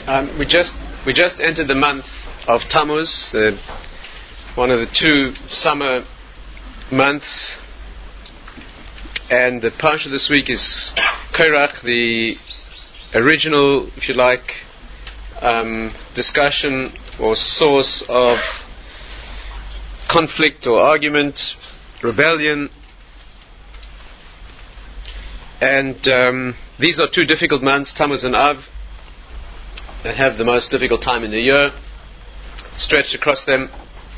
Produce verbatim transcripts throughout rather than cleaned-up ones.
Um, we just we just entered the month of Tammuz, the, one of the two summer months, and the parsha this week is Korach, the original, if you like, um, discussion or source of conflict or argument, rebellion. And um, these are two difficult months, Tammuz and Av, that have the most difficult time in the year, stretched across them.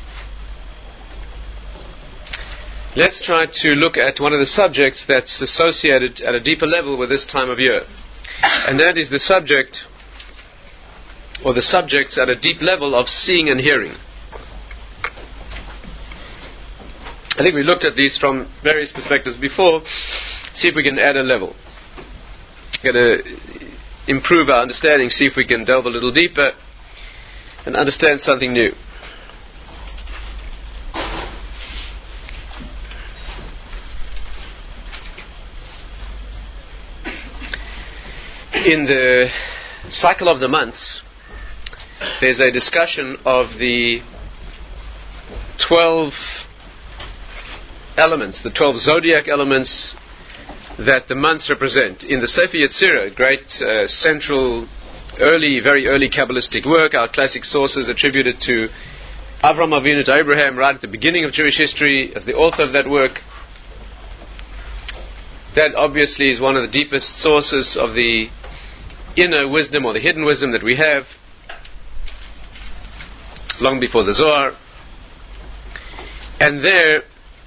Let's try to look at one of the subjects that's associated at a deeper level with this time of year. And that is the subject, or the subjects at a deep level of seeing and hearing. I think we looked at these from various perspectives before. See if we can add a level. We're going to improve our understanding, see if we can delve a little deeper and understand something new. In the cycle of the months, there's a discussion of the twelve elements, the twelve zodiac elements that the months represent. In the Sefer Yetzirah, great uh, central, early, very early Kabbalistic work, our classic sources attributed to Avraham Avinu, to Abraham, right at the beginning of Jewish history, as the author of that work. That obviously is one of the deepest sources of the inner wisdom or the hidden wisdom that we have, long before the Zohar. And there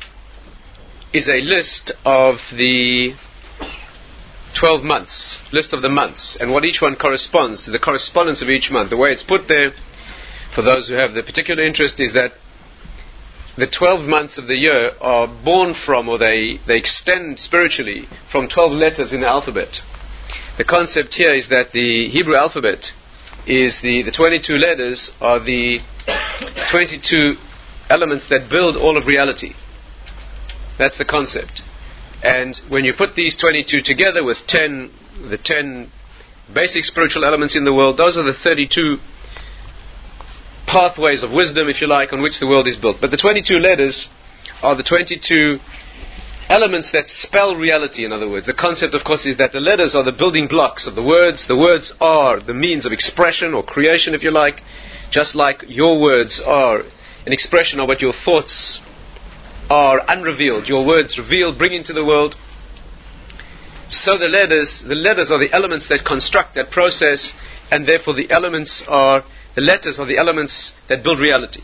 is a list of the twelve months, list of the months, and what each one corresponds to, the correspondence of each month. The way it's put there, for those who have the particular interest, is that the twelve months of the year are born from, or they, they extend spiritually from twelve letters in the alphabet. The concept here is that the Hebrew alphabet is the, the twenty-two letters are the twenty-two elements that build all of reality. That's the concept. And when you put these twenty-two together with ten, the ten basic spiritual elements in the world, those are the thirty-two pathways of wisdom, if you like, on which the world is built. But the twenty-two letters are the twenty-two elements that spell reality, in other words. The concept, of course, is that the letters are the building blocks of the words. The words are the means of expression or creation, if you like, just like your words are an expression of what your thoughts are unrevealed, your words revealed, bring into the world. So the letters, the letters are the elements that construct that process, and therefore the elements are, the letters are the elements that build reality.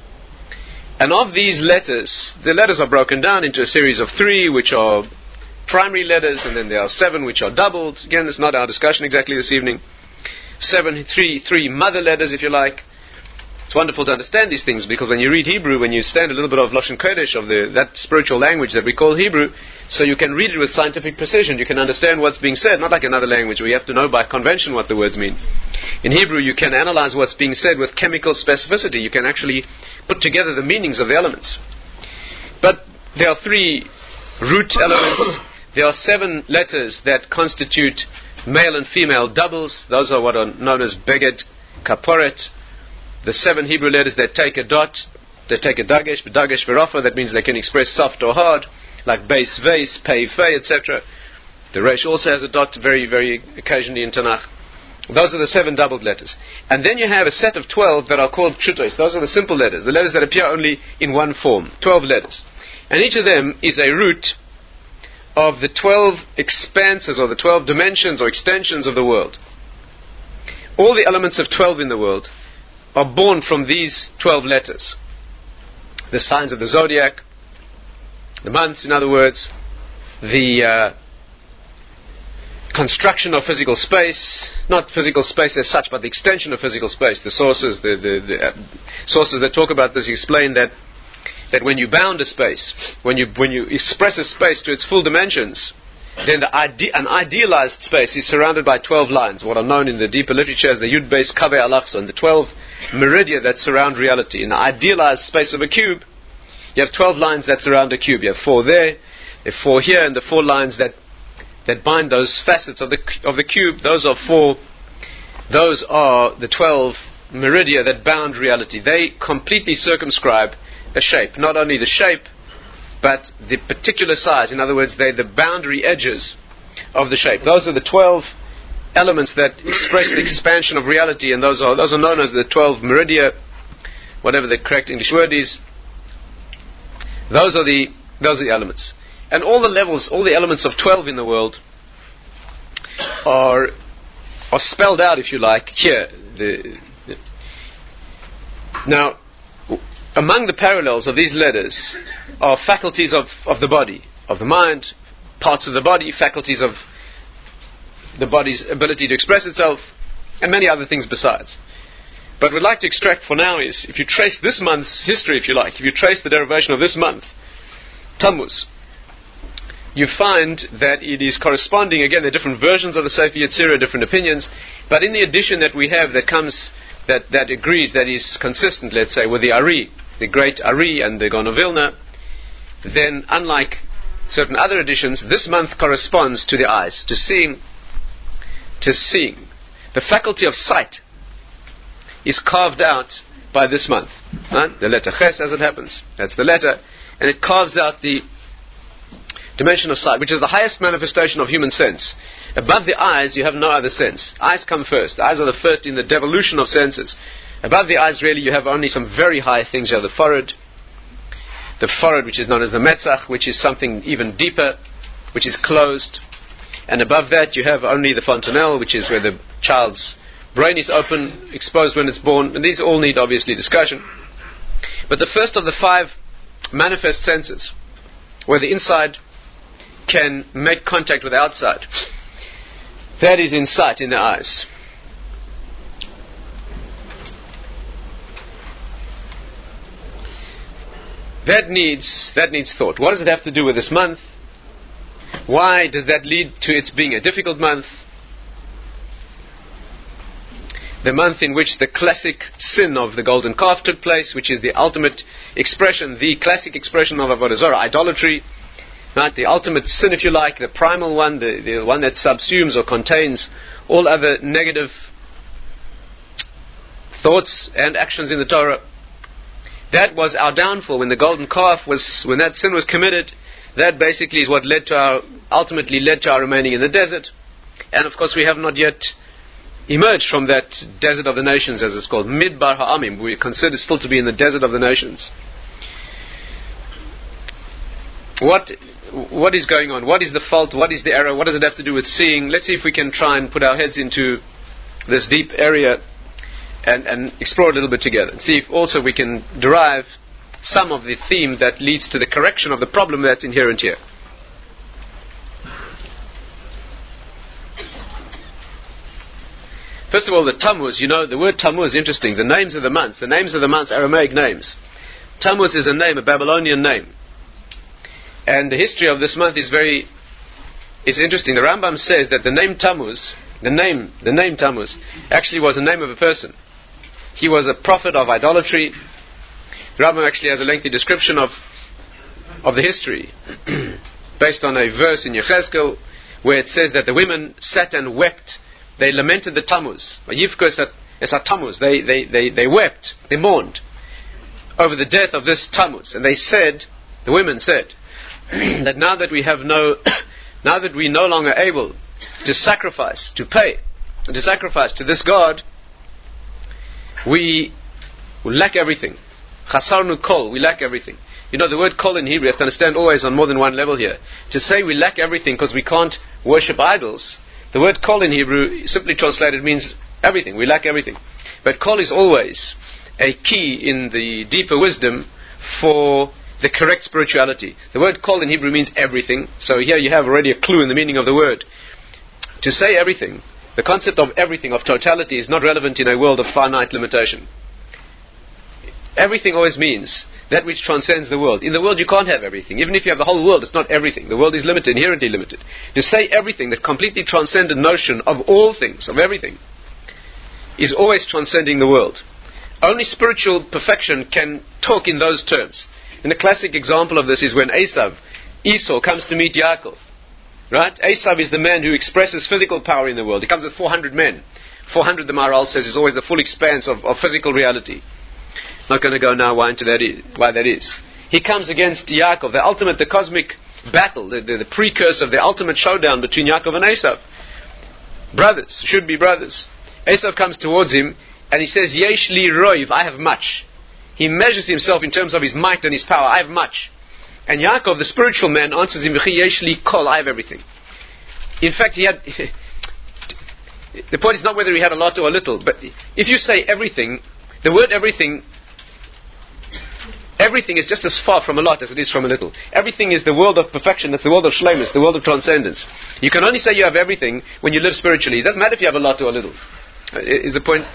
And of these letters, the letters are broken down into a series of three, which are primary letters, and then there are seven which are doubled. Again, it's not our discussion exactly this evening. Seven, three, three mother letters, if you like. It's wonderful to understand these things, because when you read Hebrew, when you stand a little bit of Lashon Kodesh, of the, that spiritual language that we call Hebrew, so you can read it with scientific precision, you can understand what's being said, not like another language where you have to know by convention what the words mean. In Hebrew, you can analyze what's being said with chemical specificity. You can actually put together the meanings of the elements. But there are three root elements. There are seven letters that constitute male and female doubles. Those are what are known as Beged, Kaporet. The seven Hebrew letters that take a dot, they take a dagesh, dagesh verafa, that means they can express soft or hard, like beis, vase, pei, fei, et cetera. The resh also has a dot very, very occasionally in Tanakh. Those are the seven doubled letters. And then you have a set of twelve that are called pshutos. Those are the simple letters, the letters that appear only in one form, twelve letters. And each of them is a root of the twelve expanses, or the twelve dimensions or extensions of the world. All the elements of twelve in the world are born from these twelve letters. The signs of the zodiac, the months, in other words, the uh, construction of physical space, not physical space as such, but the extension of physical space. The sources, the, the, the uh, sources that talk about this explain that that when you bound a space, when you when you express a space to its full dimensions, then the ide- an idealized space is surrounded by twelve lines, what are known in the deeper literature as the Yud Beis Kaveh Alachson, the twelve meridia that surround reality. In the idealized space of a cube, you have twelve lines that surround a cube. You have four there, there are four here, and the four lines that that bind those facets of the of the cube, those are four those are the twelve meridia that bound reality. They completely circumscribe a shape, not only the shape, but the particular size. In other words, they're the boundary edges of the shape. Those are the twelve elements that express the expansion of reality, and those are those are known as the twelve meridia, whatever the correct English word is. Those are the those are the elements. And all the levels, all the elements of twelve in the world are are spelled out, if you like, here. The, the now, among the parallels of these letters are faculties of, of the body, of the mind, parts of the body, faculties of the body's ability to express itself, and many other things besides. But what we'd like to extract for now is, if you trace this month's history, if you like, if you trace the derivation of this month, Tammuz, you find that it is corresponding, again, there are different versions of the Sefer Yetzirah, different opinions, but in the edition that we have that comes, that, that agrees, that is consistent, let's say, with the Ari, the great Ari and the Gaon of Vilna, then unlike certain other editions, this month corresponds to the eyes, to seeing, to seeing. The faculty of sight is carved out by this month. Right? The letter Ches, as it happens, that's the letter, and it carves out the dimension of sight, which is the highest manifestation of human sense. Above the eyes, you have no other sense. Eyes come first. The eyes are the first in the devolution of senses. Above the eyes, really, you have only some very high things. You have the forehead, the forehead, which is known as the Metzach, which is something even deeper, which is closed. And above that, you have only the fontanelle, which is where the child's brain is open, exposed when it's born. And these all need, obviously, discussion. But the first of the five manifest senses, where the inside can make contact with the outside, that is in sight, in the eyes. That needs that needs thought. What does it have to do with this month? Why does that lead to its being a difficult month? The month in which the classic sin of the golden calf took place, which is the ultimate expression, the classic expression of Avodah Zarah, idolatry, right? The ultimate sin, if you like, the primal one, the, the one that subsumes or contains all other negative thoughts and actions in the Torah. That was our downfall when the golden calf was, when that sin was committed. That basically is what led to our, ultimately led to our remaining in the desert. And of course we have not yet emerged from that desert of the nations, as it's called, Midbar Ha'amim. We consider still to be in the desert of the nations. What, what is going on? What is the fault? What is the error? What does it have to do with seeing? Let's see if we can try and put our heads into this deep area and, and explore a little bit together, and see if also we can derive some of the theme that leads to the correction of the problem that's inherent here. First of all, the Tammuz, you know, the word Tammuz is interesting. The names of the months, the names of the months, Aramaic names. Tammuz is a name, a Babylonian name. And the history of this month is very, is interesting. The Rambam says that the name Tammuz, the name, the name Tammuz, actually was the name of a person. He was a prophet of idolatry. The Rambam actually has a lengthy description of of the history based on a verse in Yechezkel where it says that the women sat and wept. They lamented the Tammuz. Tammuz. They, they, they, they wept, they mourned over the death of this Tammuz. And they said, the women said, that now that we have no, now that we're no longer able to sacrifice, to pay, to sacrifice to this God, we lack everything. Chasarnu kol, we lack everything. You know, the word kol in Hebrew, you have to understand always on more than one level here. To say we lack everything because we can't worship idols, the word kol in Hebrew, simply translated, means everything. We lack everything. But kol is always a key in the deeper wisdom for the correct spirituality. The word kol in Hebrew means everything. So here you have already a clue in the meaning of the word. To say everything, the concept of everything, of totality, is not relevant in a world of finite limitation. Everything always means that which transcends the world. In the world you can't have everything. Even if you have the whole world, it's not everything. The world is limited, inherently limited. To say everything, that completely transcendent notion of all things, of everything, is always transcending the world. Only spiritual perfection can talk in those terms. And the classic example of this is when Esav, Esau, comes to meet Yaakov. Right? Esav is the man who expresses physical power in the world. He comes with four hundred men. four hundred, the Maharal says, is always the full expanse of, of physical reality. Not going to go now why, into that is, why that is. He comes against Yaakov, the ultimate, the cosmic battle, the, the, the precursor of the ultimate showdown between Yaakov and Esav. Brothers, should be brothers. Esav comes towards him and he says, Yesh li roiv, I have much. He measures himself in terms of his might and his power. I have much. And Yaakov, the spiritual man, answers him, Yesh li kol, I have everything. In fact, he had... the point is not whether he had a lot or a little, but if you say everything, the word everything, everything is just as far from a lot as it is from a little. Everything is the world of perfection, it's the world of shleimus, the world of transcendence. You can only say you have everything when you live spiritually. It doesn't matter if you have a lot or a little. Uh, is the point?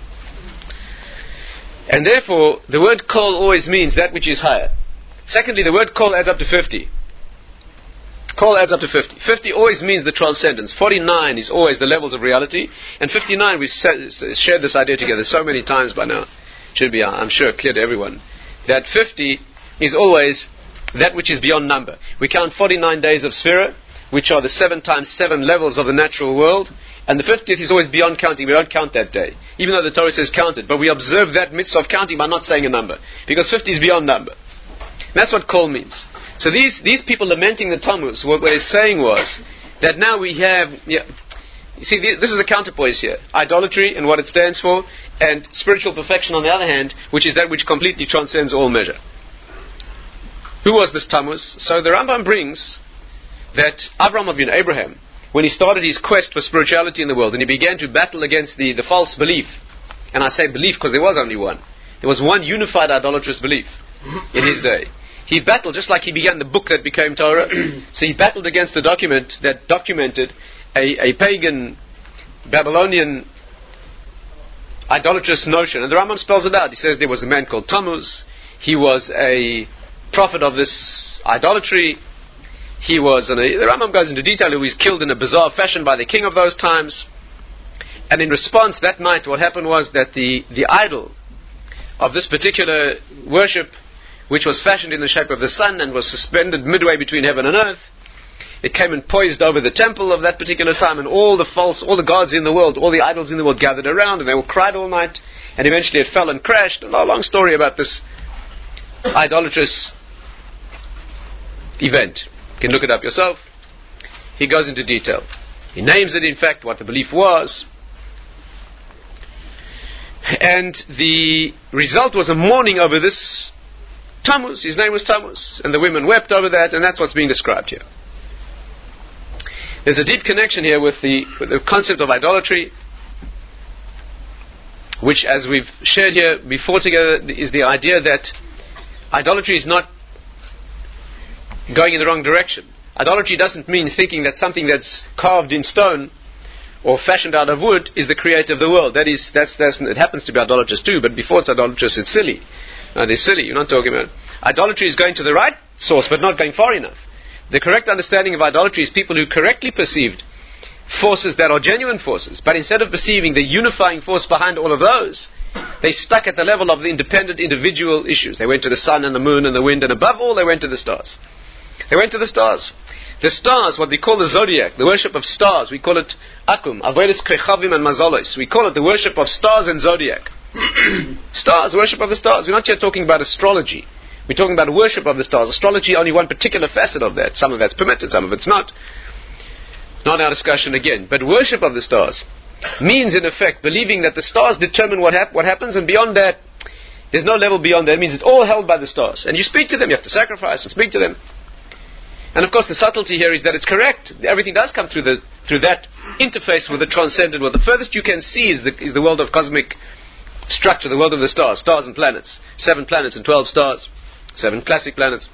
And therefore, the word kol always means that which is higher. Secondly, the word kol adds up to fifty. Kol adds up to fifty. fifty always means the transcendence. forty-nine is always the levels of reality. And fifty-nine, we've shared this idea together so many times by now. Should be, I'm sure, clear to everyone. That fifty is always that which is beyond number. We count forty-nine days of Sphira, which are the seven times seven levels of the natural world. And the fiftieth is always beyond counting. We don't count that day. Even though the Torah says count it. But we observe that mitzvah of counting by not saying a number. Because fifty is beyond number. And that's what kol means. So these, these people lamenting the Tammuz, what they're saying was that now we have... Yeah, you see, this is the counterpoise here. Idolatry and what it stands for, and spiritual perfection on the other hand, which is that which completely transcends all measure. Who was this Tammuz? So the Rambam brings that Avraham Avinu, Abraham, when he started his quest for spirituality in the world, and he began to battle against the, the false belief, and I say belief because there was only one. There was one unified idolatrous belief in his day. He battled, just like he began the book that became Torah. So he battled against a document that documented a, a pagan, Babylonian, idolatrous notion. And the Rambam spells it out. He says there was a man called Tammuz. He was a prophet of this idolatry. He was, and the Rambam goes into detail, he was killed in a bizarre fashion by the king of those times. And in response, that night, what happened was that the, the idol of this particular worship, which was fashioned in the shape of the sun and was suspended midway between heaven and earth, it came and poised over the temple of that particular time, and all the false, all the gods in the world, all the idols in the world gathered around, and they all cried all night, and eventually it fell and crashed. A long story about this idolatrous event. You can look it up yourself. He goes into detail. He names it, in fact, what the belief was. And the result was a mourning over this Tammuz. His name was Tammuz. And the women wept over that, and that's what's being described here. There's a deep connection here with the, with the concept of idolatry, which, as we've shared here before together, is the idea that idolatry is not going in the wrong direction. Idolatry doesn't mean thinking that something that's carved in stone or fashioned out of wood is the creator of the world. That is, that's, that's, it happens to be idolatrous too, but before it's idolatrous, it's silly. No, it's silly. You're not talking about idolatry is going to the right source, but not going far enough. The correct understanding of idolatry is people who correctly perceived forces that are genuine forces, but instead of perceiving the unifying force behind all of those, they stuck at the level of the independent individual issues. They went to the sun and the moon and the wind, and above all, they went to the stars. They went to the stars. The stars, what we call the zodiac, the worship of stars, we call it Akum, Avodas Kechavim and Mazalos. We call it the worship of stars and zodiac. Stars, worship of the stars. We're not yet talking about astrology. We're talking about worship of the stars. Astrology, only one particular facet of that. Some of that's permitted, some of it's not. Not our discussion again. But worship of the stars means, in effect, believing that the stars determine what, hap- what happens, and beyond that, there's no level beyond that. It means it's all held by the stars. And you speak to them, you have to sacrifice and speak to them. And of course the subtlety here is that it's correct. Everything does come through the through that interface with the transcendent world. The furthest you can see is the, is the world of cosmic structure, the world of the stars, stars and planets. Seven planets and twelve stars. Seven classic planets.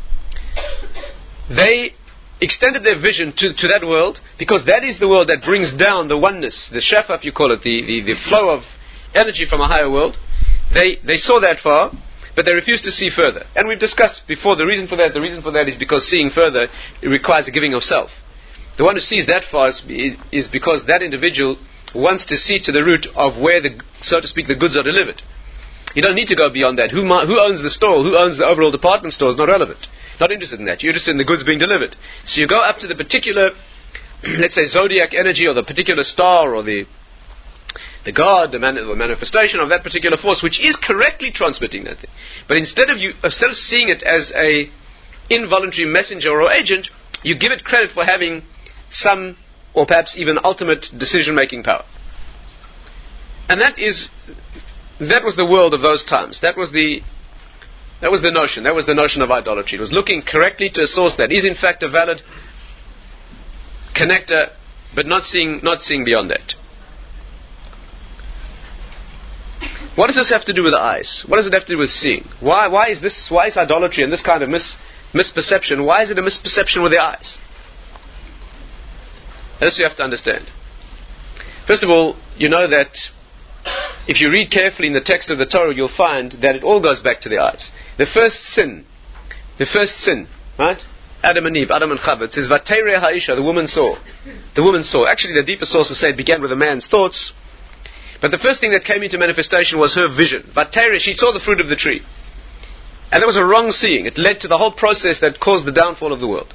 They extended their vision to, to that world because that is the world that brings down the oneness, the shefa, if you call it, the, the, the flow of energy from a higher world. They they saw that far, but they refused to see further. And we've discussed before the reason for that. The reason for that is because seeing further, it requires a giving of self. The one who sees that far is, is because that individual wants to see to the root of where, the, so to speak, the goods are delivered. You don't need to go beyond that. Who, who owns the store? Who owns the overall department store is not relevant. Not interested in that. You're interested in the goods being delivered. So you go up to the particular, let's say, zodiac energy, or the particular star, or the the god, the, man, the manifestation of that particular force, which is correctly transmitting that thing. But instead of you, instead of seeing it as a involuntary messenger or agent, you give it credit for having some, or perhaps even ultimate, decision-making power. And that is, that was the world of those times. That was the, that was the notion. That was the notion of idolatry. It was looking correctly to a source that is in fact a valid connector, but not seeing, not seeing beyond that. What does this have to do with the eyes? What does it have to do with seeing? Why, why is this? Why is idolatry and this kind of mis, misperception? Why is it a misperception with the eyes? This you have to understand. First of all, you know that if you read carefully in the text of the Torah, you'll find that it all goes back to the eyes. The first sin, the first sin, right? Adam and Eve, Adam and Chava. It says, "Vateireh ha'isha," the woman saw. The woman saw. Actually, the deeper sources say it began with a man's thoughts. But the first thing that came into manifestation was her vision. Vateireh, she saw the fruit of the tree. And that was a wrong seeing. It led to the whole process that caused the downfall of the world.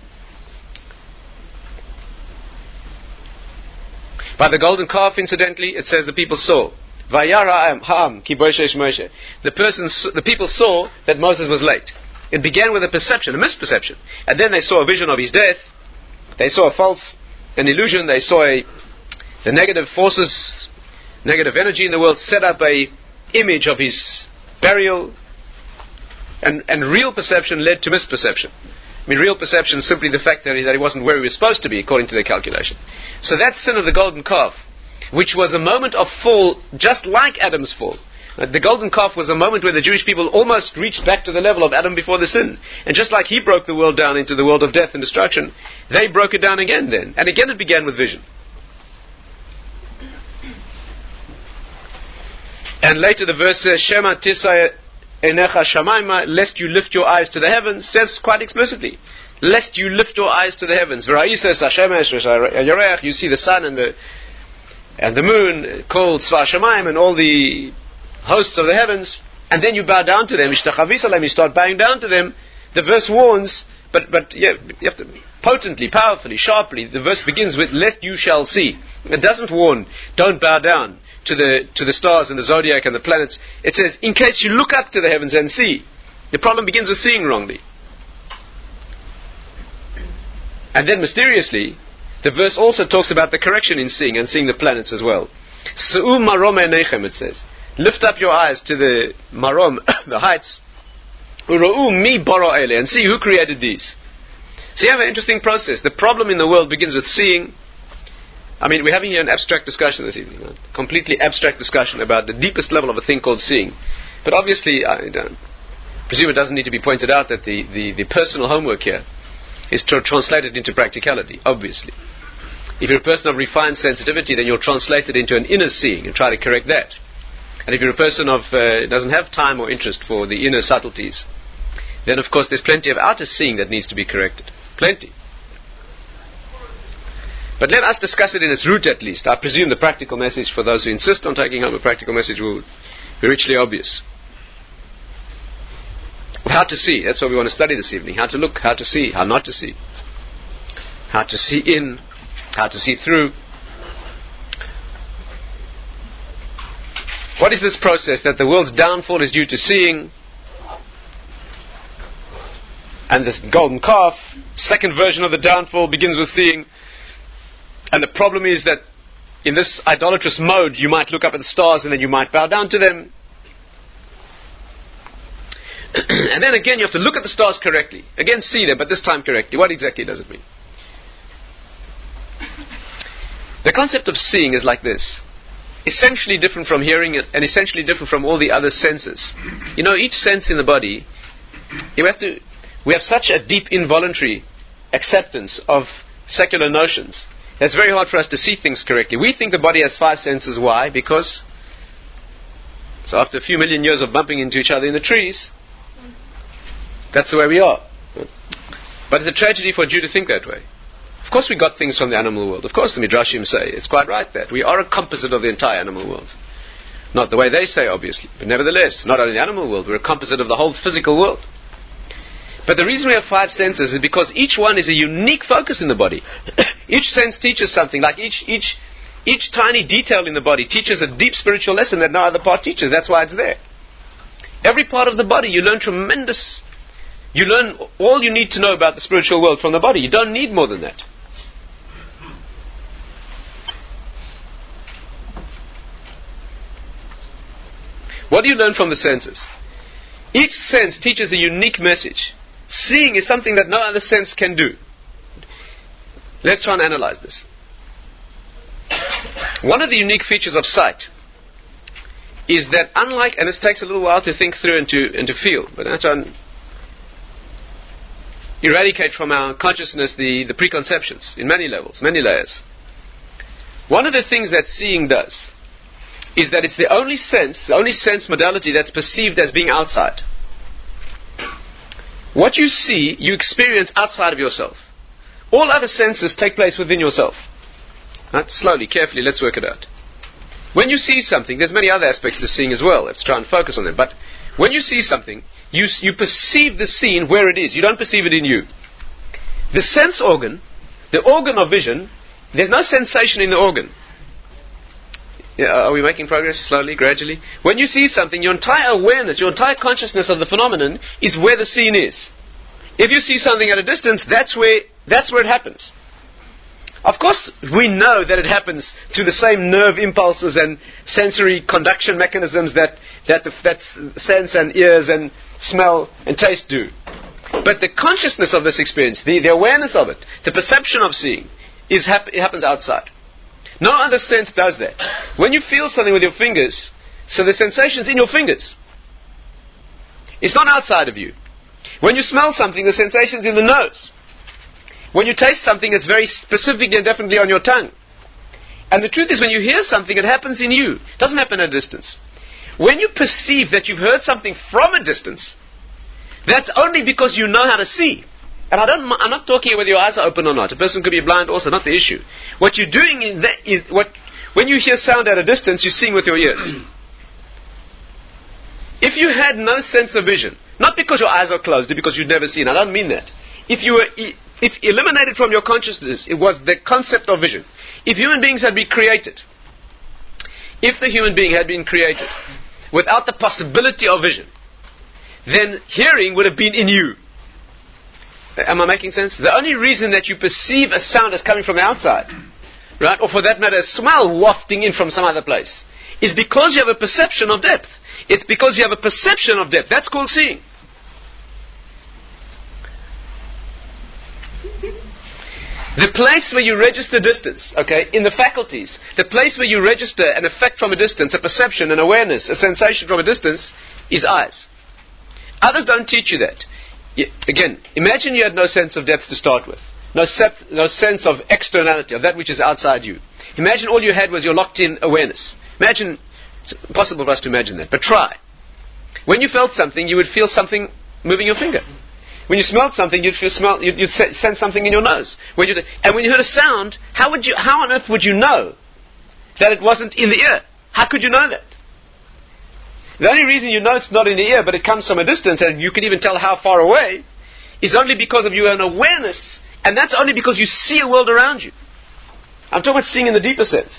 By the golden calf, incidentally, it says the people saw. Vayara ha'am ki boshesh Moshe. The person, the people saw that Moses was late. It began with a perception, a misperception. And then they saw a vision of his death. They saw a false, an illusion. They saw a, the negative forces, negative energy in the world set up a image of his burial, and, and real perception led to misperception. I mean, real perception is simply the fact that he, that he wasn't where he was supposed to be, according to their calculation. So that sin of the golden calf, which was a moment of fall, just like Adam's fall. Uh, the golden calf was a moment where the Jewish people almost reached back to the level of Adam before the sin. And just like he broke the world down into the world of death and destruction, they broke it down again then. And again it began with vision. And later the verse says, Shema tisay enecha shamayma, lest you lift your eyes to the heavens, says quite explicitly, lest you lift your eyes to the heavens. You see the sun and the and the moon called Tzva Shamayim and all the hosts of the heavens, and then you bow down to them, you start bowing down to them. The verse warns, but but yeah, you have to potently, powerfully, sharply. The verse begins with, lest you shall see. It doesn't warn, don't bow down to the to the stars and the zodiac and the planets. It says, in case you look up to the heavens and see. The problem begins with seeing wrongly. And then mysteriously, the verse also talks about the correction in seeing, and seeing the planets as well. Se'u marom einechem, it says. Lift up your eyes to the marom, the heights. Uro'u mi bara ele, and see who created these. So you have an interesting process. The problem in the world begins with seeing. I mean, we're having here an abstract discussion this evening, right? Completely abstract discussion about the deepest level of a thing called seeing. But obviously, I don't presume it doesn't need to be pointed out that the, the, the personal homework here is to translate it into practicality, obviously. If you're a person of refined sensitivity, then you'll translate it into an inner seeing and try to correct that. And if you're a person of uh, doesn't have time or interest for the inner subtleties, then of course there's plenty of outer seeing that needs to be corrected. Plenty. But let us discuss it in its root at least. I presume the practical message for those who insist on taking home a practical message will be richly obvious. How to see, that's what we want to study this evening. How to look, how to see, how not to see. How to see in, how to see through. What is this process that the world's downfall is due to seeing? And this golden calf, second version of the downfall, begins with seeing. And the problem is that in this idolatrous mode, you might look up at the stars and then you might bow down to them. And then again, you have to look at the stars correctly. Again, see them, but this time correctly. What exactly does it mean? The concept of seeing is like this. Essentially different from hearing and essentially different from all the other senses. You know, each sense in the body, you have to, we have such a deep involuntary acceptance of secular notions. It's very hard for us to see things correctly. We think the body has five senses. Why? Because so after a few million years of bumping into each other in the trees, that's the way we are. But it's a tragedy for a Jew to think that way. Of course we got things from the animal world. Of course the Midrashim say, it's quite right that we are a composite of the entire animal world. Not the way they say, obviously, but nevertheless, not only the animal world, we're a composite of the whole physical world. But the reason we have five senses is because each one is a unique focus in the body. Each sense teaches something, like each each each tiny detail in the body teaches a deep spiritual lesson that no other part teaches. That's why it's there. Every part of the body, you learn tremendous, you learn all you need to know about the spiritual world from the body. You don't need more than that. What do you learn from the senses? Each sense teaches a unique message. Seeing is something that no other sense can do. Let's try and analyze this. One of the unique features of sight is that unlike, and it takes a little while to think through and to, and to feel, but I try and eradicate from our consciousness the, the preconceptions in many levels, many layers. One of the things that seeing does is that it's the only sense, the only sense modality that's perceived as being outside. What you see, you experience outside of yourself. All other senses take place within yourself. Right? Slowly, carefully, let's work it out. When you see something, there's many other aspects to seeing as well. Let's try and focus on them. But when you see something, you, you perceive the scene where it is. You don't perceive it in you. The sense organ, the organ of vision, there's no sensation in the organ. Yeah, are we making progress slowly, gradually? When you see something, your entire awareness, your entire consciousness of the phenomenon is where the scene is. If you see something at a distance, that's where that's where it happens. Of course, we know that it happens through the same nerve impulses and sensory conduction mechanisms that that, the, that sense and ears and smell and taste do. But the consciousness of this experience, the, the awareness of it, the perception of seeing, is hap- it happens outside. No other sense does that. When you feel something with your fingers, so the sensation's in your fingers. It's not outside of you. When you smell something, the sensation's in the nose. When you taste something, it's very specifically and definitely on your tongue. And the truth is, when you hear something, it happens in you. It doesn't happen at a distance. When you perceive that you've heard something from a distance, that's only because you know how to see. And I don't, I'm not talking whether your eyes are open or not. A person could be blind also, not the issue. What you're doing is, that is what, when you hear sound at a distance, you're seeing with your ears. If you had no sense of vision, not because your eyes are closed, but because you'd never seen, I don't mean that. If you were, if eliminated from your consciousness, it was the concept of vision. If human beings had been created, if the human being had been created without the possibility of vision, then hearing would have been in you. Am I making sense? The only reason that you perceive a sound as coming from the outside, right, or for that matter a smell wafting in from some other place, is because you have a perception of depth. It's because you have a perception of depth. That's called seeing. The place where you register distance, okay, in the faculties, the place where you register an effect from a distance, a perception, an awareness, a sensation from a distance, is eyes. Others don't teach you that. You, again, imagine you had no sense of depth to start with. No, sep- no sense of externality, of that which is outside you. Imagine all you had was your locked-in awareness. Imagine, it's impossible for us to imagine that, but try. When you felt something, you would feel something moving your finger. When you smelled something, you'd feel smell. You'd, you'd sense something in your nose. When you, and when you heard a sound, how would you? How on earth would you know that it wasn't in the ear? How could you know that? The only reason you know it's not in the ear, but it comes from a distance, and you can even tell how far away, is only because of your own awareness, and that's only because you see a world around you. I'm talking about seeing in the deeper sense.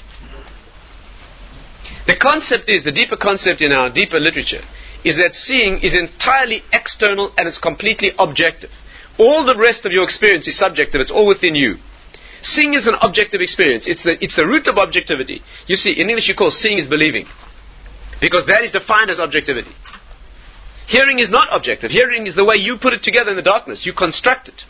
The concept is, the deeper concept in our deeper literature, is that seeing is entirely external and it's completely objective. All the rest of your experience is subjective, it's all within you. Seeing is an objective experience. It's the, it's the root of objectivity. You see, in English you call seeing is believing. Because that is defined as objectivity. Hearing is not objective. Hearing is the way you put it together in the darkness. You construct it.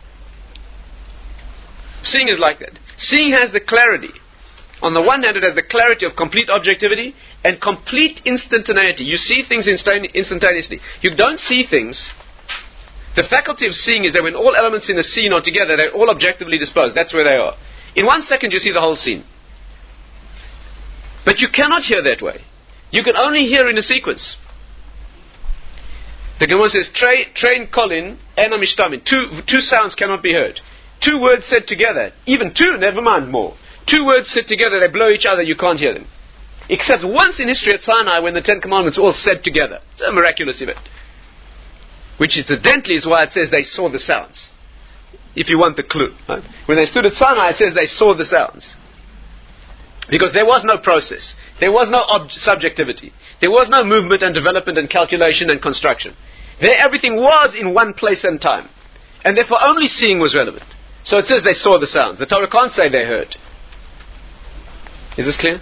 Seeing is like that. Seeing has the clarity. On the one hand, it has the clarity of complete objectivity and complete instantaneity. You see things instan- instantaneously. You don't see things. The faculty of seeing is that when all elements in a scene are together, they're all objectively disposed. That's where they are. In one second, you see the whole scene. But you cannot hear that way. You can only hear in a sequence. The Gemara says, train Colin and Amishtamin. Two, two sounds cannot be heard. Two words said together. Even two, never mind more. Two words said together, they blow each other, you can't hear them. Except once in history at Sinai when the Ten Commandments all said together. It's a miraculous event. which incidentally is why it says they saw the sounds. If you want the clue. Right? When they stood at Sinai, it says they saw the sounds. Because there was no process. There was no ob- subjectivity. There was no movement and development and calculation and construction. There everything was in one place and time. And therefore only seeing was relevant. So it says they saw the sounds. The Torah can't say they heard. Is this clear?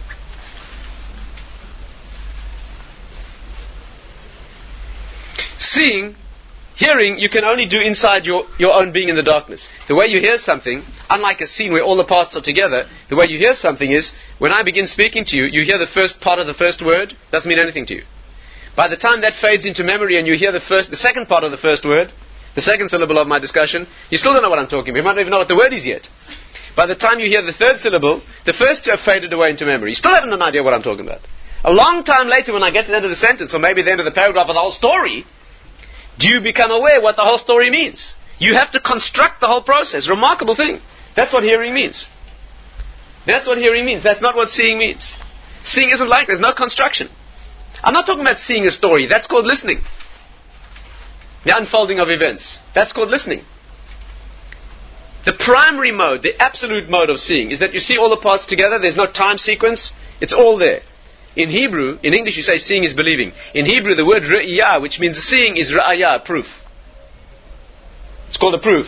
Seeing, hearing, you can only do inside your, your own being in the darkness. The way you hear something, unlike a scene where all the parts are together, the way you hear something is, when I begin speaking to you, you hear the first part of the first word, doesn't mean anything to you. By the time that fades into memory and you hear the first, the second part of the first word, the second syllable of my discussion, you still don't know what I'm talking about. You might not even know what the word is yet. By the time you hear the third syllable, the first two have faded away into memory. You still haven't an idea what I'm talking about. A long time later, when I get to the end of the sentence, or maybe the end of the paragraph of the whole story, do you become aware what the whole story means? You have to construct the whole process. Remarkable thing. That's what hearing means. That's what hearing means. That's not what seeing means. Seeing isn't like, there's no construction. I'm not talking about seeing a story. That's called listening. The unfolding of events. That's called listening. The primary mode, the absolute mode of seeing, is that you see all the parts together. There's no time sequence. It's all there. In Hebrew, in English you say seeing is believing. In Hebrew the word ra'iyah, which means seeing, is ra'ayah, proof. It's called a proof.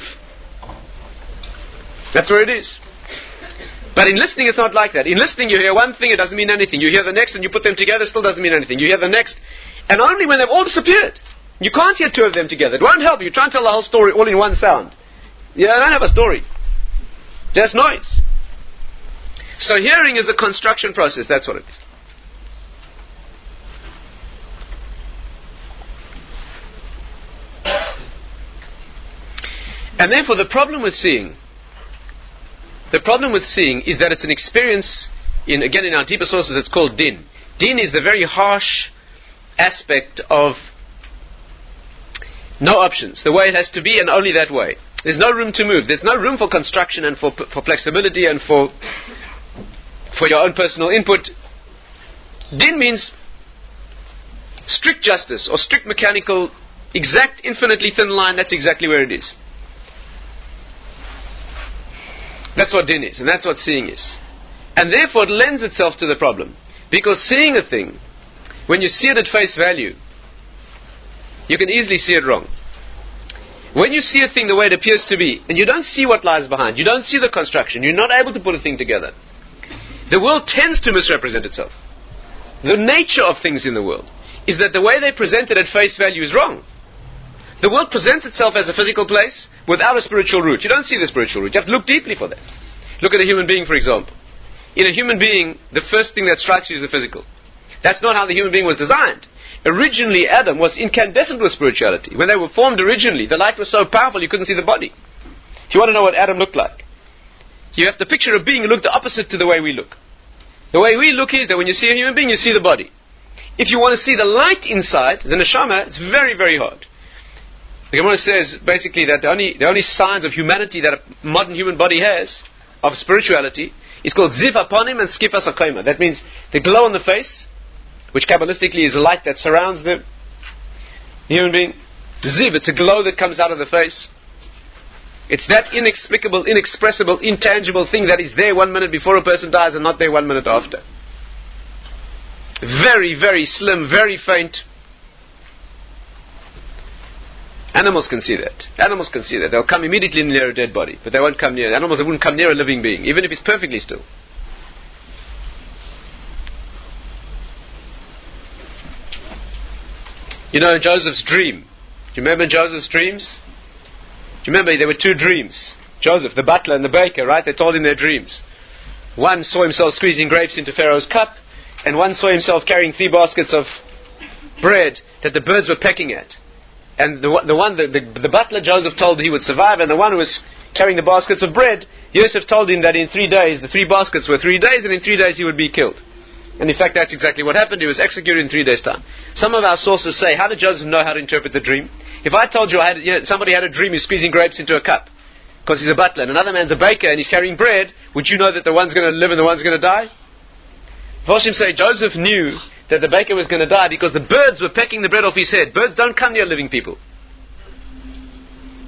That's where it is. But in listening it's not like that. In listening you hear one thing, it doesn't mean anything. You hear the next and you put them together, still doesn't mean anything. You hear the next, and only when they've all disappeared. You can't hear two of them together. It won't help you. You try and tell the whole story all in one sound. You don't have a story. Just noise. So hearing is a construction process, that's what it is. And therefore the problem with seeing, the problem with seeing is that it's an experience, in again in our deeper sources it's called din. Din is the very harsh aspect of no options, the way it has to be and only that way. There's no room to move. There's no room for construction and for, for flexibility and for, for your own personal input. Din means strict justice or strict mechanical, exact, infinitely thin line. That's exactly where it is. That's what din is, and that's what seeing is. And therefore it lends itself to the problem. Because seeing a thing, when you see it at face value, you can easily see it wrong. When you see a thing the way it appears to be, and you don't see what lies behind, you don't see the construction, you're not able to put a thing together, the world tends to misrepresent itself. The nature of things in the world is that the way they present it at face value is wrong. The world presents itself as a physical place without a spiritual root. You don't see the spiritual root. You have to look deeply for that. Look at a human being, for example. In a human being, the first thing that strikes you is the physical. That's not how the human being was designed. Originally, Adam was incandescent with spirituality. When they were formed originally, the light was so powerful you couldn't see the body. If you want to know what Adam looked like, you have to picture a being who looked the opposite to the way we look. The way we look is that when you see a human being, you see the body. If you want to see the light inside, the neshama, it's very, very hard. The Gemara says basically that the only, the only signs of humanity that a modern human body has, of spirituality, is called ziv haponim and skifas hakoma. That means the glow on the face, which Kabbalistically is a light that surrounds the human being. Ziv, it's a glow that comes out of the face. It's that inexplicable, inexpressible, intangible thing that is there one minute before a person dies and not there one minute after. Very, very slim, very faint. Animals can see that. Animals can see that. They'll come immediately near a dead body, but they won't come near. Animals wouldn't come near a living being, even if it's perfectly still. You know Joseph's dream. Do you remember Joseph's dreams? Do you remember there were two dreams? Joseph, the butler and the baker, right? They told him their dreams. One saw himself squeezing grapes into Pharaoh's cup, and one saw himself carrying three baskets of bread that the birds were pecking at. And the, the one, the, the, the butler, Joseph, told he would survive, and the one who was carrying the baskets of bread, Joseph told him that in three days, the three baskets were three days, and in three days he would be killed. And in fact, that's exactly what happened. He was executed in three days' time. Some of our sources say, how did Joseph know how to interpret the dream? If I told you, I had, you know, somebody had a dream, he's squeezing grapes into a cup, because he's a butler, and another man's a baker, and he's carrying bread, would you know that the one's going to live and the one's going to die? Voshim say, Joseph knew that the baker was going to die because the birds were pecking the bread off his head. Birds don't come near living people.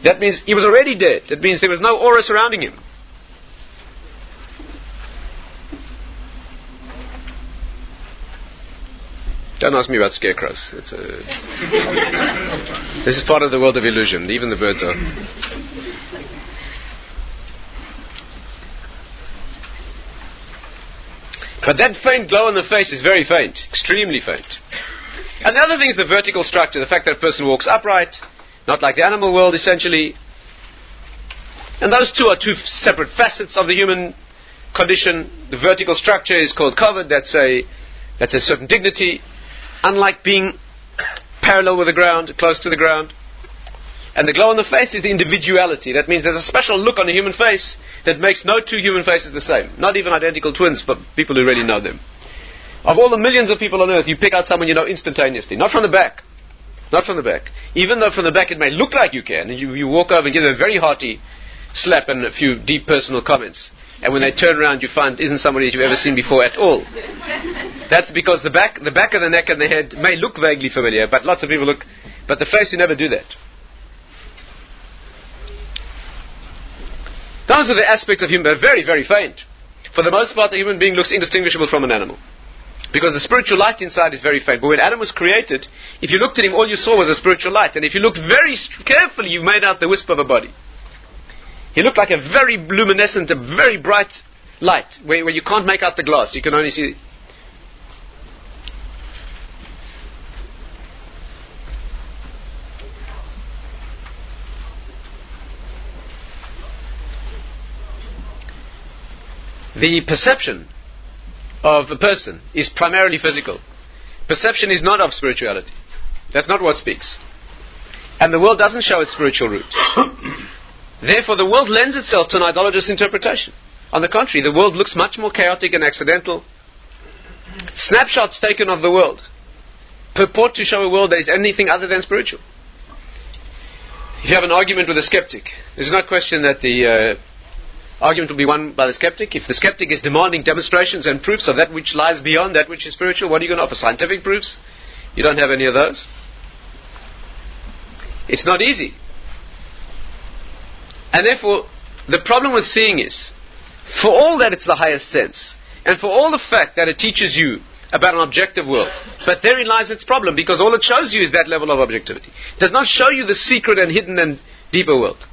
That means he was already dead. That means there was no aura surrounding him. Don't ask me about scarecrows. It's a this is part of the world of illusion. Even the birds are. But that faint glow on the face is very faint, extremely faint. And the other thing is the vertical structure, the fact that a person walks upright, not like the animal world essentially. And those two are two separate facets of the human condition. The vertical structure is called covered, that's a that's a certain dignity, unlike being parallel with the ground, close to the ground. And the glow on the face is the individuality. That means there's a special look on the human face that makes no two human faces the same. Not even identical twins, but people who really know them. Of all the millions of people on earth, you pick out someone you know instantaneously. Not from the back. Not from the back. Even though from the back it may look like you can. And you, you walk over and give them a very hearty slap and a few deep personal comments. And when they turn around, you find it isn't somebody that you've ever seen before at all. That's because the back, the back of the neck and the head may look vaguely familiar, but lots of people look... But the face, you never do that. Those are the aspects of human, but very, very faint. For the most part, the human being looks indistinguishable from an animal. Because the spiritual light inside is very faint. But when Adam was created, if you looked at him, all you saw was a spiritual light. And if you looked very carefully, you made out the wisp of a body. He looked like a very luminescent, a very bright light, where, where you can't make out the glass. You can only see... The perception of a person is primarily physical. Perception is not of spirituality. That's not what speaks. And the world doesn't show its spiritual root. Therefore, the world lends itself to an idolatrous interpretation. On the contrary, the world looks much more chaotic and accidental. Snapshots taken of the world purport to show a world that is anything other than spiritual. If you have an argument with a skeptic, there's no question that the... Uh, argument will be won by the skeptic. If the skeptic is demanding demonstrations and proofs of that which lies beyond that which is spiritual, what are you going to offer? Scientific proofs? You don't have any of those. It's not easy. And therefore, the problem with seeing is, for all that it's the highest sense, and for all the fact that it teaches you about an objective world, but therein lies its problem, because all it shows you is that level of objectivity. It does not show you the secret and hidden and deeper world.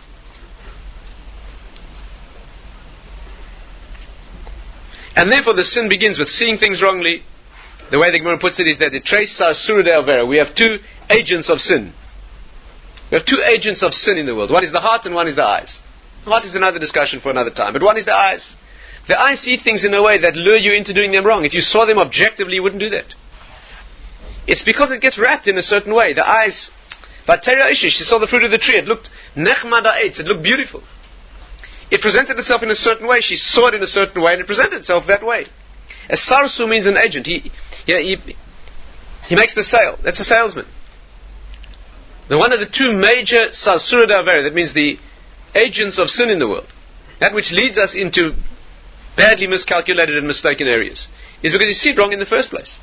And therefore the sin begins with seeing things wrongly. The way the Gemara puts it is that it traces our Surah Vera. We have two agents of sin. We have two agents of sin in the world. One is the heart and one is the eyes. The heart is another discussion for another time. But one is the eyes. The eyes see things in a way that lure you into doing them wrong. If you saw them objectively, you wouldn't do that. It's because it gets wrapped in a certain way. The eyes... But Terah Ishish, she saw the fruit of the tree. It looked nechmad ha'etz. It looked beautiful. It presented itself in a certain way. She saw it in a certain way, and it presented itself that way. A sarsu means an agent. He, he, he, he makes the sale. That's a salesman. The one of the two major sarsura davera, that means the agents of sin in the world, that which leads us into badly miscalculated and mistaken areas, is because you see it wrong in the first place.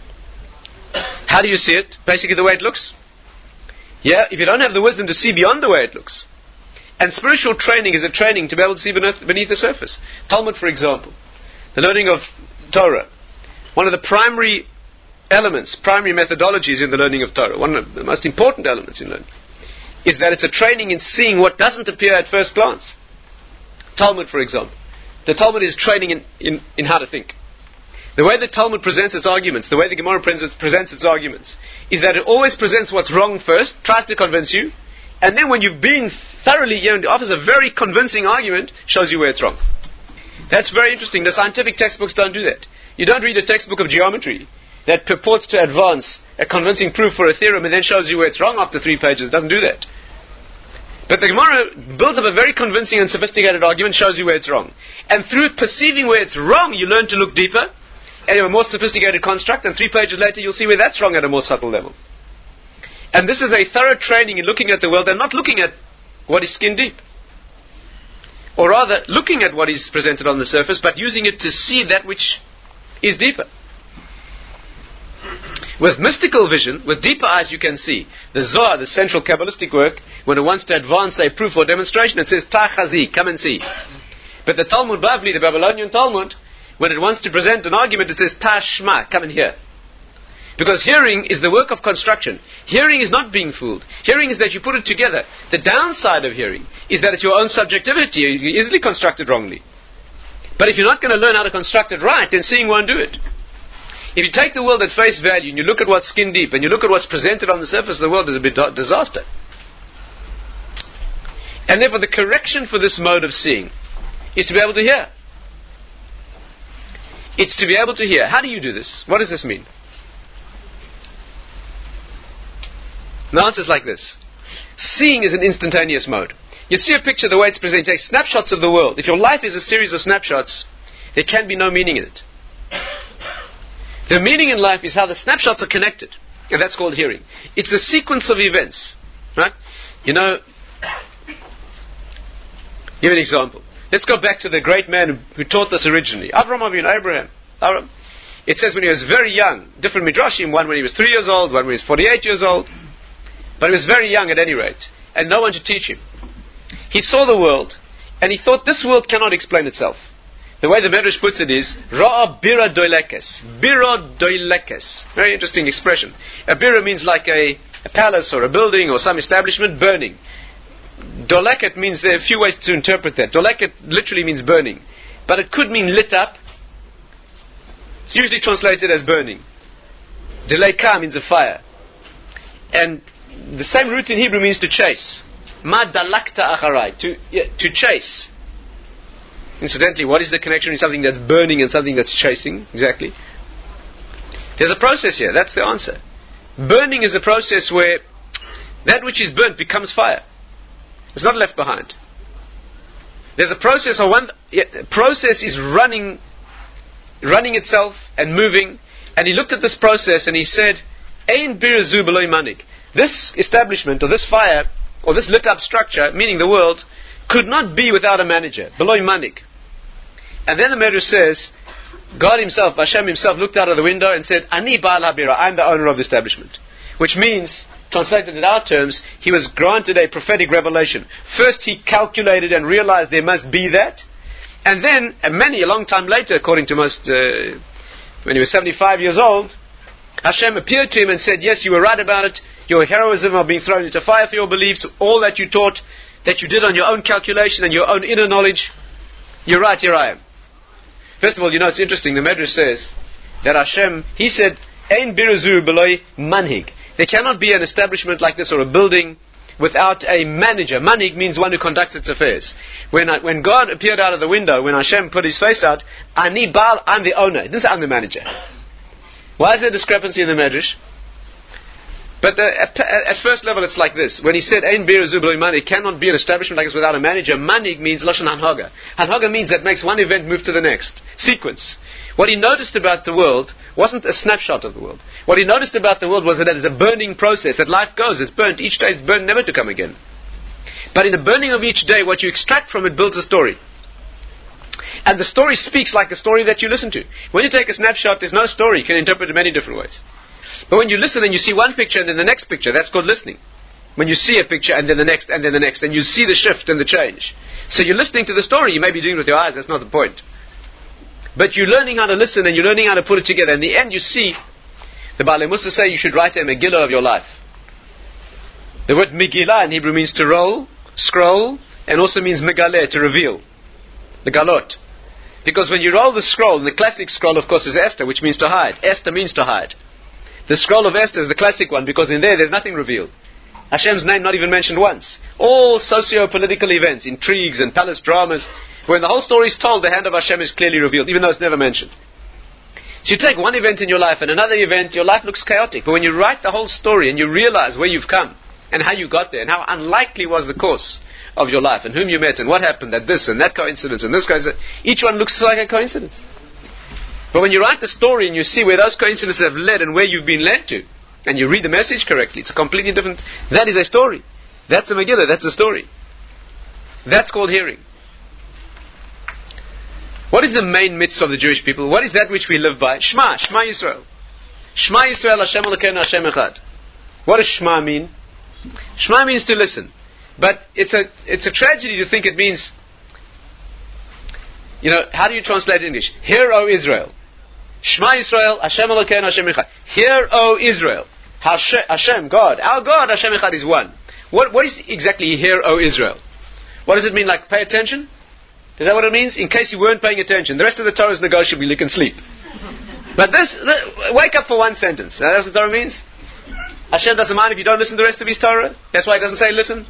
How do you see it? Basically the way it looks. Yeah, if you don't have the wisdom to see beyond the way it looks. And spiritual training is a training to be able to see beneath, beneath the surface. Talmud, for example, the learning of Torah, one of the primary elements, primary methodologies in the learning of Torah, one of the most important elements in learning, is that it's a training in seeing what doesn't appear at first glance. Talmud, for example. The Talmud is training in, in, in how to think. The way the Talmud presents its arguments, the way the Gemara presents, presents its arguments, is that it always presents what's wrong first, tries to convince you, and then when you've been thoroughly, you know, it offers a very convincing argument, shows you where it's wrong. That's very interesting. The scientific textbooks don't do that. You don't read a textbook of geometry that purports to advance a convincing proof for a theorem and then shows you where it's wrong after three pages. It doesn't do that. But the Gemara builds up a very convincing and sophisticated argument, shows you where it's wrong. And through perceiving where it's wrong, you learn to look deeper, and you have a more sophisticated construct, and three pages later you'll see where that's wrong at a more subtle level. And this is a thorough training in looking at the world and not looking at what is skin deep. Or rather, looking at what is presented on the surface, but using it to see that which is deeper. With mystical vision, with deeper eyes, you can see. The Zohar, the central Kabbalistic work, when it wants to advance a proof or demonstration, it says, Tachazi, come and see. But the Talmud Bavli, the Babylonian Talmud, when it wants to present an argument, it says, Tashma, come and hear. Because hearing is the work of construction. Hearing is not being fooled. Hearing is that you put it together. The downside of hearing is that it's your own subjectivity. You easily construct it wrongly. But if you're not going to learn how to construct it right, then seeing won't do it. If you take the world at face value and you look at what's skin deep and you look at what's presented on the surface of the world, there's a bit of disaster. And therefore the correction for this mode of seeing is to be able to hear. It's to be able to hear. How do you do this? What does this mean? The answer is like this. Seeing is an instantaneous mode. You see a picture the way it's presented. Take snapshots of the world. If your life is a series of snapshots, there can be no meaning in it. The meaning in life is how the snapshots are connected. And that's called hearing. It's a sequence of events. Right? You know, give an example. Let's go back to the great man who taught us originally. Avraham Avinu, Abraham. Abraham. It says when he was very young, different midrashim, one when he was three years old, one when he was forty-eight years old. But he was very young at any rate, and no one to teach him. He saw the world, and he thought this world cannot explain itself. The way the Medrash puts it is, Ra'a bira doilekes. Bira doilekes. Very interesting expression. A bira means like a, a palace or a building or some establishment burning. Doleket means, there are a few ways to interpret that. Doleket literally means burning. But it could mean lit up. It's usually translated as burning. Deleka means a fire. And the same root in Hebrew means to chase. Ma dalakta acharai, to yeah, to chase. Incidentally, what is the connection between something that's burning and something that's chasing? Exactly. There's a process here. That's the answer. Burning is a process where that which is burnt becomes fire. It's not left behind. There's a process or one yeah, process is running, running itself and moving. And he looked at this process and he said, "Ein birazu b'loi manik." This establishment, or this fire, or this lit up structure, meaning the world, could not be without a manager. B'loi manik. And then the Medrash says, God himself, Hashem himself, looked out of the window and said, "Ani ba'al habira," I'm the owner of the establishment. Which means, translated in our terms, he was granted a prophetic revelation. First he calculated and realized there must be that. And then, and many, a long time later, according to most, uh, when he was seventy-five years old, Hashem appeared to him and said, "Yes, you were right about it. Your heroism are being thrown into fire for your beliefs. All that you taught, that you did on your own calculation and your own inner knowledge, you're right, here I am." First of all, you know, it's interesting. The Medrash says that Hashem, he said, "Ein birazu b'loi manhig." There cannot be an establishment like this or a building without a manager. Manhig means one who conducts its affairs. When uh, when God appeared out of the window, when Hashem put his face out, "Ani Baal," I'm the owner. It didn't say I'm the manager. Why is there discrepancy in the Medrash? But the, at, at first level it's like this. When he said, "Ein birazu b'loi manhig," it cannot be an establishment like this without a manager. Manhig means Lashon Hanhaga. Hanhaga means that makes one event move to the next. Sequence. What he noticed about the world wasn't a snapshot of the world. What he noticed about the world was that it is a burning process, that life goes, it's burnt, each day is burnt, never to come again. But in the burning of each day, what you extract from it builds a story. And the story speaks like the story that you listen to. When you take a snapshot, there's no story. You can interpret it in many different ways. But when you listen and you see one picture and then the next picture, that's called listening. When you see a picture and then the next and then the next, and you see the shift and the change. So you're listening to the story. You may be doing it with your eyes, that's not the point. But you're learning how to listen and you're learning how to put it together. In the end, you see, the Baalei Mussar say you should write a Megillah of your life. The word Megillah in Hebrew means to roll, scroll, and also means Megaleh, to reveal. Megalot. Because when you roll the scroll, and the classic scroll, of course, is Esther, which means to hide. Esther means to hide. The scroll of Esther is the classic one, because in there, there's nothing revealed. Hashem's name not even mentioned once. All socio-political events, intrigues and palace dramas, when the whole story is told, the hand of Hashem is clearly revealed, even though it's never mentioned. So you take one event in your life and another event, your life looks chaotic. But when you write the whole story and you realize where you've come and how you got there and how unlikely was the course of your life and whom you met and what happened, that this and that coincidence and this coincidence, each one looks like a coincidence. But when you write the story and you see where those coincidences have led and where you've been led to, and you read the message correctly, it's a completely different, that is a story. That's a Megillah, that's a story. That's called hearing. What is the main mitzvah of the Jewish people? What is that which we live by? Shema, Shema Yisrael. Shema Yisrael Hashem Elokeinu Hashem Echad. What does Shema mean? Shema means to listen. But it's a it's a tragedy to think it means, you know, how do you translate it in English? Hear, O Israel. Shema Yisrael Hashem Elokeinu Hashem Echad. Hear, O Israel. Hashem, God. Our God, Hashem Echad, is one. What, what is exactly hear, O Israel? What does it mean? Like, pay attention? Is that what it means? In case you weren't paying attention. The rest of the Torah is negotiable. You can sleep. But this, the, wake up for one sentence. That's what the Torah means. Hashem doesn't mind if you don't listen to the rest of His Torah. That's why it doesn't say listen.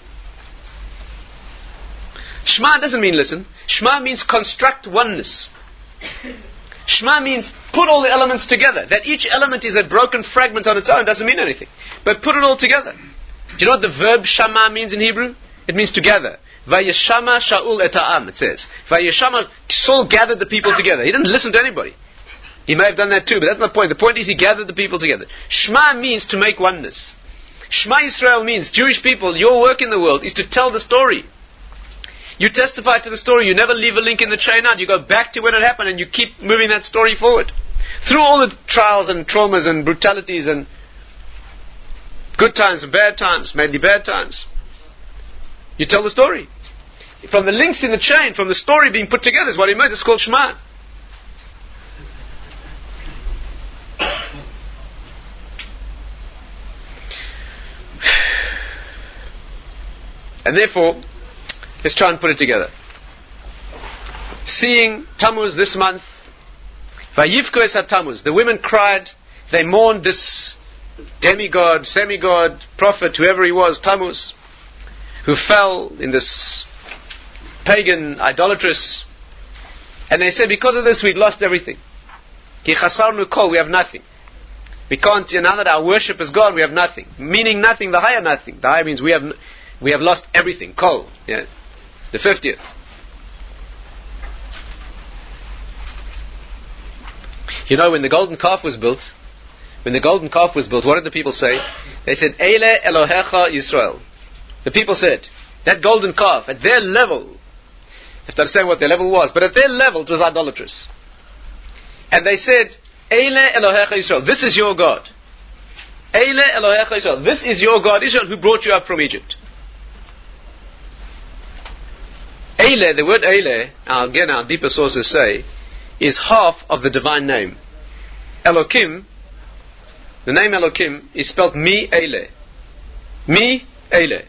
Shema doesn't mean listen. Shema means construct oneness. Shema means put all the elements together. That each element is a broken fragment on its own doesn't mean anything. But put it all together. Do you know what the verb shama means in Hebrew? It means to gather. Vayeshama Shaul et ha'am, it says. Vayeshama, Saul gathered the people together. He didn't listen to anybody. He may have done that too, but that's not the point. The point is he gathered the people together. Shema means to make oneness. Shema Yisrael means, Jewish people, your work in the world is to tell the story. You testify to the story. You never leave a link in the chain out. You go back to when it happened and you keep moving that story forward. Through all the trials and traumas and brutalities and good times and bad times, mainly bad times. You tell the story. From the links in the chain, from the story being put together is what it means. It's called Shema. And therefore, let's try and put it together. Seeing Tammuz this month, Vayivku es Tammuz, the women cried, they mourned this demigod, semigod, prophet, whoever he was, Tammuz, who fell in this pagan idolatrous, and they said, because of this we've lost everything. Ki chasarnu kol, we have nothing. We can't, you know, now that our worship is gone, we have nothing. Meaning nothing, the higher nothing. The higher means we have we have lost everything. Kol, yeah. The fiftieth. You know, when the golden calf was built, when the golden calf was built, what did the people say? They said, Eile Elohecha Yisrael. The people said, that golden calf, at their level, you have to understand what their level was, but at their level it was idolatrous. And they said, Eile Elohecha Yisrael, this is your God. Eile Elohecha Yisrael, this is your God, Israel, who brought you up from Egypt. Eile, the word Eile, again our deeper sources say, is half of the divine name. Elokim, the name Elokim is spelled Mi Eile. Mi Eile.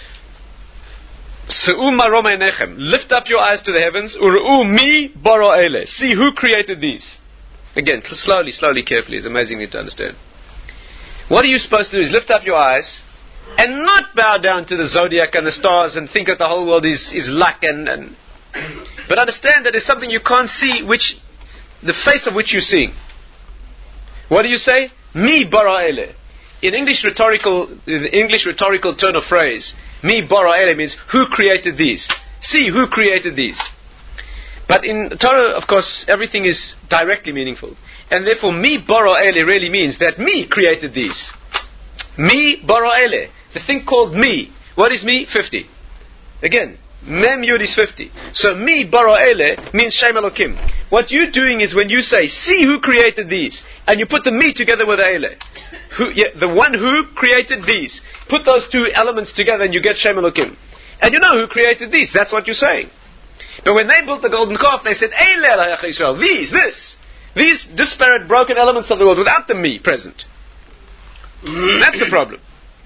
Se'u marom einechem, lift up your eyes to the heavens, Uru'u mi baro Eile. See who created these. Again, slowly, slowly, carefully. It's amazing to understand. What are you supposed to do is lift up your eyes and not bow down to the zodiac and the stars and think that the whole world is, is luck and, and but understand that it's something you can't see, which the face of which you're seeing. What do you say? Mi bara ele. In English rhetorical, the English rhetorical turn of phrase, mi bara ele means who created these. See who created these. But in Torah, of course, everything is directly meaningful, and therefore mi bara ele really means that me created these. Mi bara ele, the thing called me. What is me? Fifty. Again. Mem Yud is fifty. So mi bara ele means Shem Elokim. What you're doing is when you say, see who created these, and you put the me together with ele. Who, yeah, the one who created these. Put those two elements together and you get Shem Elokim. And you know who created these. That's what you're saying. But when they built the golden calf, they said, Eile Elohecha Yisrael, these, this. These disparate, broken elements of the world without the me present. That's the problem.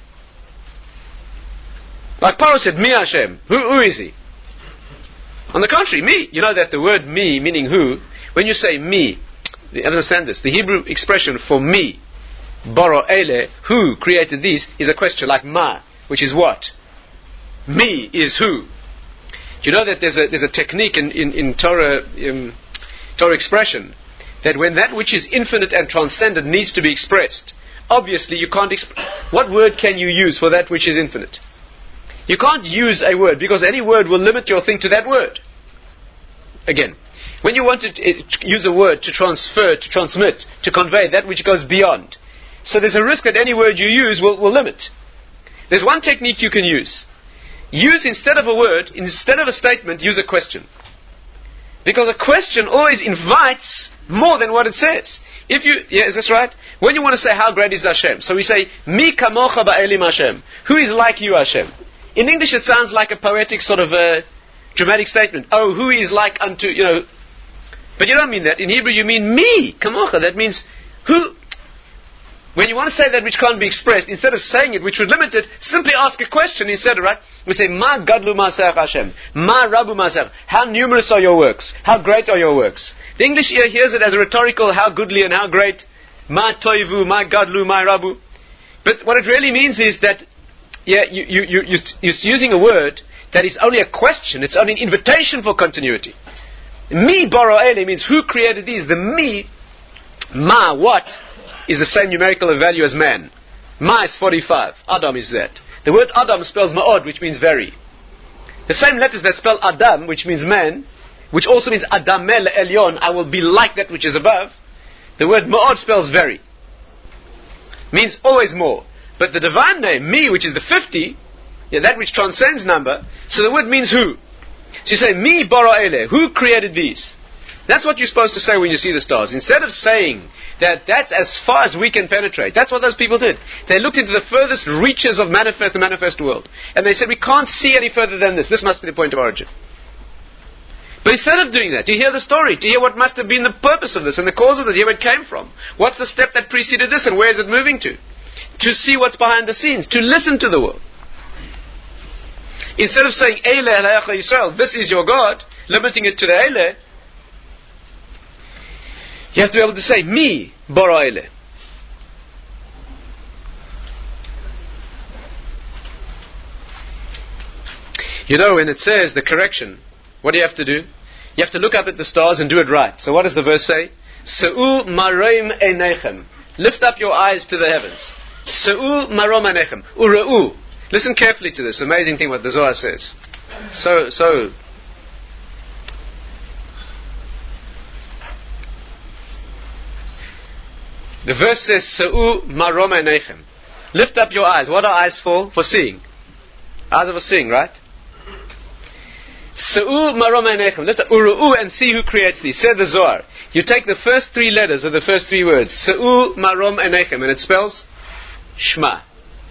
Like Paro said, Mi Hashem. Who, who is he? On the contrary, me. You know that the word me, meaning who, when you say me, understand this, the Hebrew expression for me, Baro Ele, who created these, is a question like ma, which is what? Me is who. Do you know that there's a, there's a technique in, in, in Torah, um, Torah expression, that when that which is infinite and transcendent needs to be expressed, obviously you can't exp- what word can you use for that which is infinite? You can't use a word, because any word will limit your thing to that word. Again, when you want to uh, use a word to transfer, to transmit, to convey that which goes beyond, so there's a risk that any word you use will, will limit. There's one technique you can use. Use, instead of a word, instead of a statement, use a question. Because a question always invites more than what it says. if you, yeah, is this right? When you want to say how great is Hashem, so we say, Mi kamocha ba'elim Hashem. Who is like you, Hashem? In English it sounds like a poetic sort of a dramatic statement. Oh, who is like unto, you know. But you don't mean that. In Hebrew you mean me, kamocha. That means who. When you want to say that which can't be expressed, instead of saying it, which would limit it, simply ask a question instead, right? We say, Ma gadlu ma'aseh Hashem. Ma rabu ma'aseh. How numerous are your works? How great are your works? The English ear hears it as a rhetorical, how goodly and how great. Ma toivu, ma gadlu, ma rabu. But what it really means is that, yeah, you, you, you, you, you're using a word that is only a question. It's only an invitation for continuity. Mi baro ele means who created these? The mi, ma, what? Is the same numerical value as man. Ma is forty-five. Adam is that. The word Adam spells ma'od, which means very. The same letters that spell Adam, which means man, which also means Adamel Elyon, I will be like that which is above. The word ma'od spells very. Means always more. But the divine name, me, which is the fifty, yeah, that which transcends number, so the word means who. So you say, mi bara ele, who created these? That's what you're supposed to say when you see the stars. Instead of saying that that's as far as we can penetrate. That's what those people did. They looked into the furthest reaches of manifest, the manifest world. And they said, we can't see any further than this. This must be the point of origin. But instead of doing that, to hear the story, to hear what must have been the purpose of this and the cause of this, hear where it came from. What's the step that preceded this and where is it moving to? To see what's behind the scenes. To listen to the world. Instead of saying, Eile Elohecha Yisrael, this is your God, limiting it to the Eile, you have to be able to say, Mi bara ele. You know, when it says the correction, what do you have to do? You have to look up at the stars and do it right. So what does the verse say? Se'u maroim einechem. Lift up your eyes to the heavens. Se'u marom einechem. Ura'u. Listen carefully to this amazing thing what the Zohar says. So, so... The verse says, Sa'u marom einechem. Lift up your eyes. What are eyes for? For seeing. Eyes are for seeing, right? Sa'u marom einechem. Lift up, Uru'u, and see who creates these. Said the Zohar. You take the first three letters of the first three words. Sa'u marom einechem. And it spells Shema.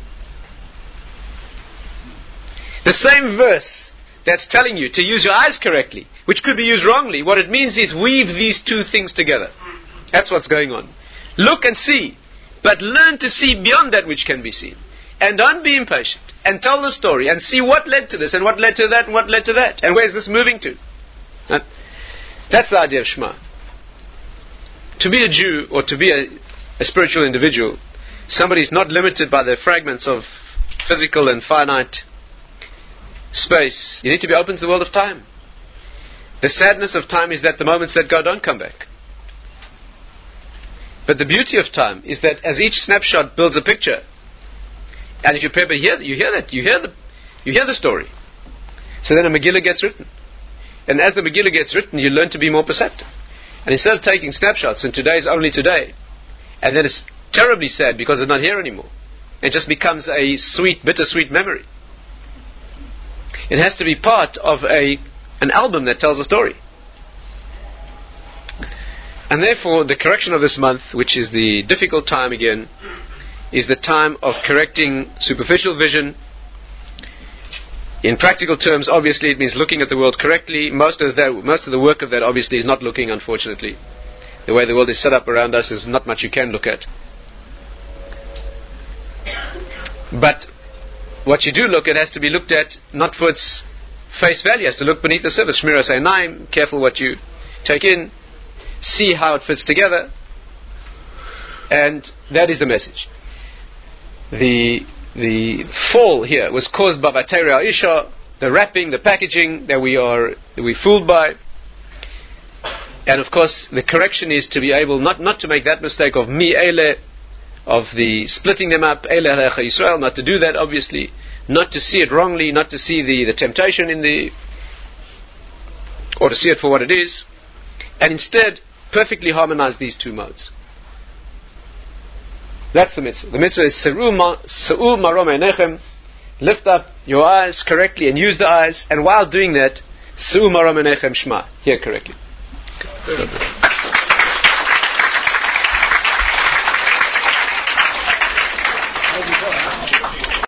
The same verse that's telling you to use your eyes correctly, which could be used wrongly, what it means is weave these two things together. That's what's going on. Look and see, but learn to see beyond that which can be seen. And don't be impatient. And tell the story and see what led to this and what led to that and what led to that. And where is this moving to? Huh? That's the idea of Shema. To be a Jew or to be a, a spiritual individual, somebody is not limited by the fragments of physical and finite space. You need to be open to the world of time. The sadness of time is that the moments that go don't come back. But the beauty of time is that as each snapshot builds a picture, and if you prepare, you hear, you hear that, you hear the, you hear the story. So then a Megillah gets written, and as the Megillah gets written, you learn to be more perceptive. And instead of taking snapshots, and today is only today, and then it's terribly sad because it's not here anymore, it just becomes a sweet, bittersweet memory. It has to be part of a an album that tells a story. And therefore, the correction of this month, which is the difficult time again, is the time of correcting superficial vision. In practical terms, obviously, it means looking at the world correctly. Most of that, most of the work of that, obviously, is not looking, unfortunately. The way the world is set up around us is not much you can look at. But what you do look at has to be looked at not for its face value. It has to look beneath the surface. Shmiras Einayim, careful what you take in. See how it fits together, and that is the message. The the fall here was caused by Vatera Isha, the wrapping, the packaging that we are that we fooled by, and of course the correction is to be able not not to make that mistake of mi ele, of the splitting them up, ele Elohecha Yisrael, not to do that obviously, not to see it wrongly, not to see the the temptation in the, or to see it for what it is, and instead perfectly harmonize these two modes. That's the mitzvah. The mitzvah is Se'u marom einechem. Lift up your eyes correctly and use the eyes, and while doing that, Se'u marom einechem Shema. Hear correctly. Okay.